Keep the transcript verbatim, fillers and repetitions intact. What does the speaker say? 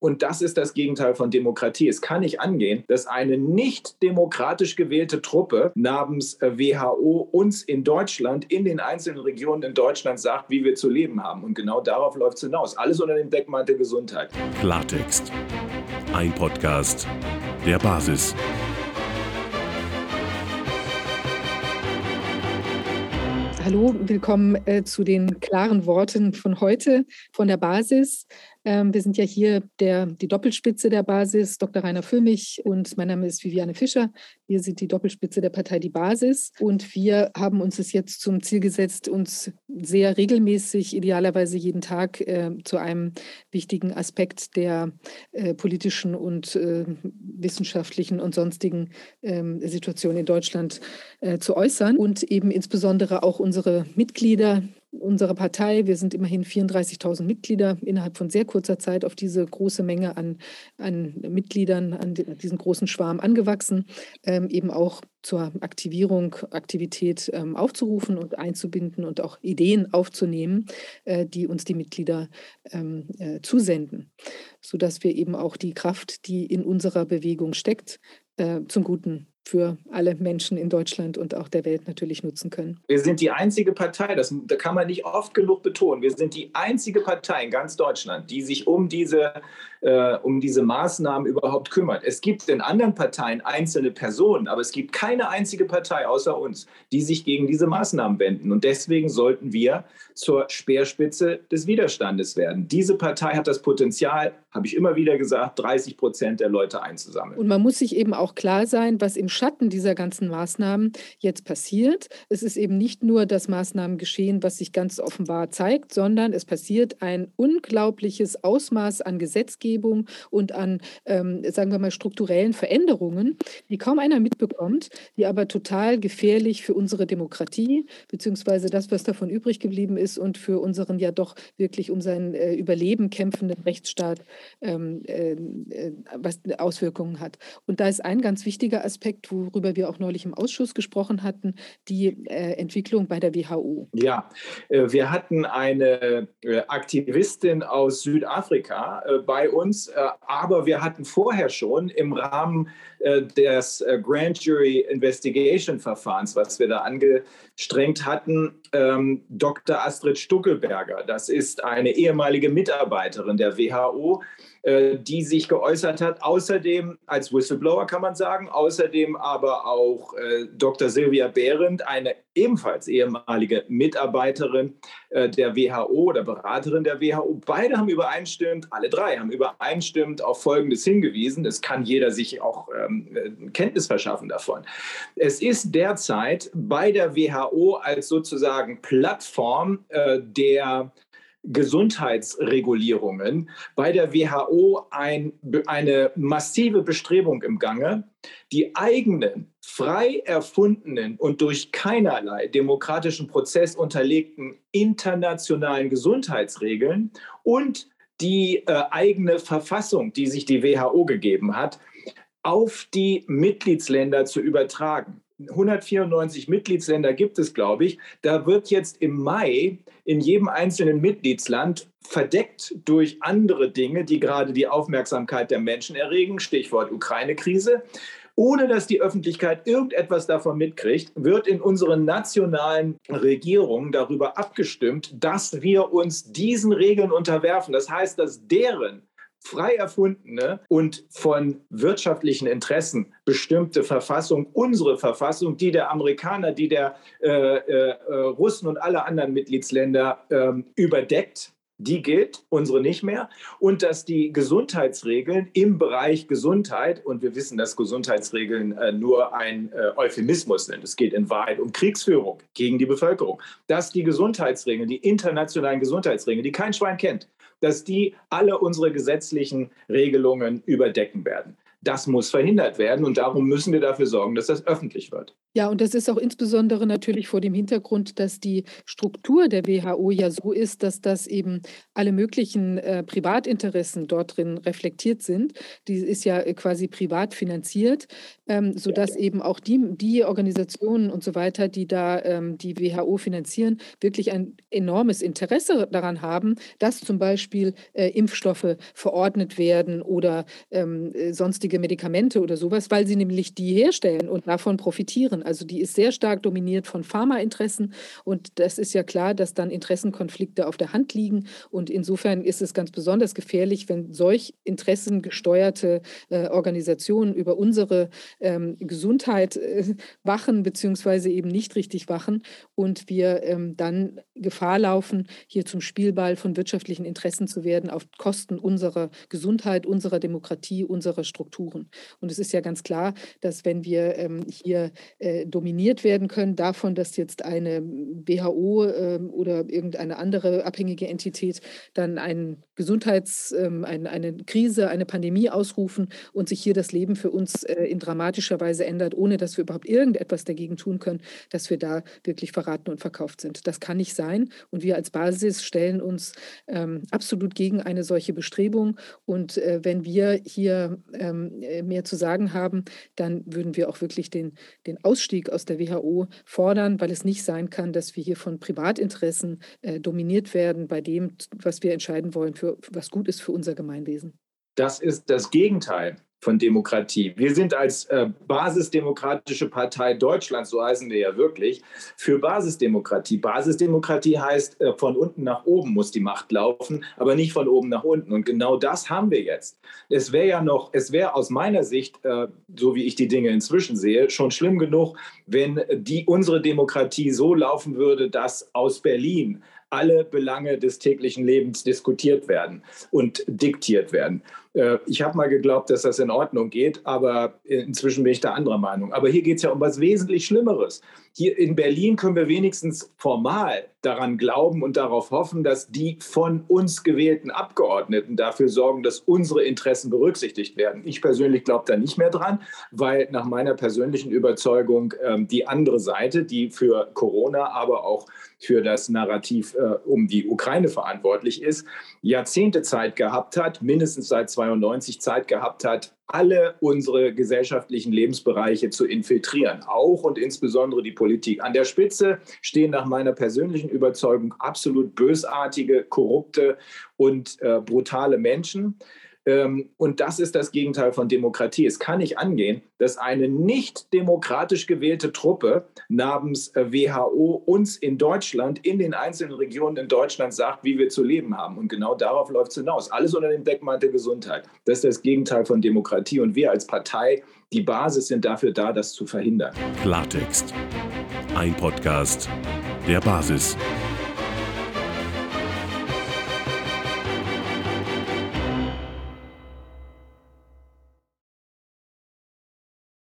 Und das ist das Gegenteil von Demokratie. Es kann nicht angehen, dass eine nicht demokratisch gewählte Truppe namens W H O uns in Deutschland, in den einzelnen Regionen in Deutschland sagt, wie wir zu leben haben. Und genau darauf läuft es hinaus. Alles unter dem Deckmantel Gesundheit. Klartext. Ein Podcast der Basis. Hallo, willkommen äh, zu den klaren Worten von heute von der Basis. Ähm, wir sind ja hier der, die Doppelspitze der Basis, Doktor Rainer Füllmich, und mein Name ist Viviane Fischer. Wir sind die Doppelspitze der Partei Die Basis und wir haben uns es jetzt zum Ziel gesetzt, uns sehr regelmäßig, idealerweise jeden Tag, äh, zu einem wichtigen Aspekt der äh, politischen und äh, wissenschaftlichen und sonstigen äh, Situation in Deutschland äh, zu äußern und eben insbesondere auch unsere Mitglieder, unsere Partei, wir sind immerhin vierunddreißigtausend Mitglieder, innerhalb von sehr kurzer Zeit auf diese große Menge an, an Mitgliedern, an diesen großen Schwarm angewachsen, ähm, eben auch zur Aktivierung, Aktivität ähm, aufzurufen und einzubinden und auch Ideen aufzunehmen, äh, die uns die Mitglieder ähm, äh, zusenden, sodass wir eben auch die Kraft, die in unserer Bewegung steckt, äh, zum Guten für alle Menschen in Deutschland und auch der Welt natürlich nutzen können. Wir sind die einzige Partei, das, das kann man nicht oft genug betonen, wir sind die einzige Partei in ganz Deutschland, die sich um diese, äh, um diese Maßnahmen überhaupt kümmert. Es gibt in anderen Parteien einzelne Personen, aber es gibt keine einzige Partei außer uns, die sich gegen diese Maßnahmen wenden. Und deswegen sollten wir zur Speerspitze des Widerstandes werden. Diese Partei hat das Potenzial, habe ich immer wieder gesagt, dreißig Prozent der Leute einzusammeln. Und man muss sich eben auch klar sein, was im Schatten dieser ganzen Maßnahmen jetzt passiert. Es ist eben nicht nur das Maßnahmengeschehen, was sich ganz offenbar zeigt, sondern es passiert ein unglaubliches Ausmaß an Gesetzgebung und an, ähm, sagen wir mal, strukturellen Veränderungen, die kaum einer mitbekommt, die aber total gefährlich für unsere Demokratie, beziehungsweise das, was davon übrig geblieben ist und für unseren ja doch wirklich um sein äh, Überleben kämpfenden Rechtsstaat ähm, äh, was Auswirkungen hat. Und da ist ein ganz wichtiger Aspekt, worüber wir auch neulich im Ausschuss gesprochen hatten, die äh, Entwicklung bei der W H O. Ja, äh, wir hatten eine äh, Aktivistin aus Südafrika äh, bei uns, äh, aber wir hatten vorher schon im Rahmen äh, des äh, Grand Jury Investigation Verfahrens, was wir da angestrengt hatten, ähm, Doktor Astrid Stuckelberger. Das ist eine ehemalige Mitarbeiterin der W H O, die sich geäußert hat, außerdem als Whistleblower kann man sagen, außerdem aber auch äh, Doktor Silvia Behrendt, eine ebenfalls ehemalige Mitarbeiterin äh, der W H O oder Beraterin der W H O. Beide haben übereinstimmend, alle drei haben übereinstimmend auf Folgendes hingewiesen. Es kann jeder sich auch ähm, Kenntnis verschaffen davon. Es ist derzeit bei der W H O als sozusagen Plattform äh, der Gesundheitsregulierungen bei der W H O ein, eine massive Bestrebung im Gange, die eigenen, frei erfundenen und durch keinerlei demokratischen Prozess unterlegten internationalen Gesundheitsregeln und die äh, eigene Verfassung, die sich die W H O gegeben hat, auf die Mitgliedsländer zu übertragen. hundertvierundneunzig Mitgliedsländer gibt es, glaube ich. Da wird jetzt im Mai in jedem einzelnen Mitgliedsland verdeckt durch andere Dinge, die gerade die Aufmerksamkeit der Menschen erregen, Stichwort Ukraine-Krise, ohne dass die Öffentlichkeit irgendetwas davon mitkriegt, wird in unseren nationalen Regierungen darüber abgestimmt, dass wir uns diesen Regeln unterwerfen. Das heißt, dass deren frei erfundene und von wirtschaftlichen Interessen bestimmte Verfassung, unsere Verfassung, die der Amerikaner, die der äh, äh, Russen und aller anderen Mitgliedsländer äh, überdeckt, die gilt, unsere nicht mehr. Und dass die Gesundheitsregeln im Bereich Gesundheit, und wir wissen, dass Gesundheitsregeln äh, nur ein äh, Euphemismus sind, es geht in Wahrheit um Kriegsführung gegen die Bevölkerung, dass die Gesundheitsregeln, die internationalen Gesundheitsregeln, die kein Schwein kennt, dass die alle unsere gesetzlichen Regelungen überdecken werden. Das muss verhindert werden und darum müssen wir dafür sorgen, dass das öffentlich wird. Ja, und das ist auch insbesondere natürlich vor dem Hintergrund, dass die Struktur der W H O ja so ist, dass das eben alle möglichen äh, Privatinteressen dort drin reflektiert sind. Die ist ja äh, quasi privat finanziert, ähm, sodass eben auch die, die Organisationen und so weiter, die da ähm, die W H O finanzieren, wirklich ein enormes Interesse daran haben, dass zum Beispiel äh, Impfstoffe verordnet werden oder ähm, äh, sonstige Medikamente oder sowas, weil sie nämlich die herstellen und davon profitieren. Also die ist sehr stark dominiert von Pharmainteressen und das ist ja klar, dass dann Interessenkonflikte auf der Hand liegen und insofern ist es ganz besonders gefährlich, wenn solch interessengesteuerte äh, Organisationen über unsere ähm, Gesundheit äh, wachen beziehungsweise eben nicht richtig wachen und wir ähm, dann Gefahr laufen, hier zum Spielball von wirtschaftlichen Interessen zu werden auf Kosten unserer Gesundheit, unserer Demokratie, unserer Strukturen. Und es ist ja ganz klar, dass wenn wir ähm, hier äh, dominiert werden können davon, dass jetzt eine W H O äh, oder irgendeine andere abhängige Entität dann ein Gesundheits-, ähm, ein, eine Krise, eine Pandemie ausrufen und sich hier das Leben für uns äh, in dramatischer Weise ändert, ohne dass wir überhaupt irgendetwas dagegen tun können, dass wir da wirklich verraten und verkauft sind. Das kann nicht sein und wir als Basis stellen uns ähm, absolut gegen eine solche Bestrebung und äh, wenn wir hier ähm, mehr zu sagen haben, dann würden wir auch wirklich den, den Ausstieg aus der W H O fordern, weil es nicht sein kann, dass wir hier von Privatinteressen äh, dominiert werden bei dem, was wir entscheiden wollen, für, was gut ist für unser Gemeinwesen. Das ist das Gegenteil von Demokratie. Wir sind als äh, Basisdemokratische Partei Deutschlands, so heißen wir ja wirklich, für Basisdemokratie. Basisdemokratie heißt, äh, von unten nach oben muss die Macht laufen, aber nicht von oben nach unten. Und genau das haben wir jetzt. Es wäre ja noch, es wäre aus meiner Sicht, äh, so wie ich die Dinge inzwischen sehe, schon schlimm genug, wenn die, unsere Demokratie so laufen würde, dass aus Berlin alle Belange des täglichen Lebens diskutiert werden und diktiert werden. Ich habe mal geglaubt, dass das in Ordnung geht, aber inzwischen bin ich da anderer Meinung. Aber hier geht es ja um was wesentlich Schlimmeres. Hier in Berlin können wir wenigstens formal daran glauben und darauf hoffen, dass die von uns gewählten Abgeordneten dafür sorgen, dass unsere Interessen berücksichtigt werden. Ich persönlich glaube da nicht mehr dran, weil nach meiner persönlichen Überzeugung ähm, die andere Seite, die für Corona, aber auch für das Narrativ äh, um die Ukraine verantwortlich ist, Jahrzehnte Zeit gehabt hat, mindestens seit zweiundneunzig Zeit gehabt hat, alle unsere gesellschaftlichen Lebensbereiche zu infiltrieren, auch und insbesondere die Politik. An der Spitze stehen nach meiner persönlichen Überzeugung absolut bösartige, korrupte und äh, brutale Menschen. Ähm, und das ist das Gegenteil von Demokratie. Es kann nicht angehen, dass eine nicht demokratisch gewählte Truppe namens äh, W H O uns in Deutschland, in den einzelnen Regionen in Deutschland sagt, wie wir zu leben haben. Und genau darauf läuft es hinaus. Alles unter dem Deckmantel Gesundheit. Das ist das Gegenteil von Demokratie. Und wir als Partei, die Basis, sind dafür da, das zu verhindern. Klartext. Ein Podcast der Basis.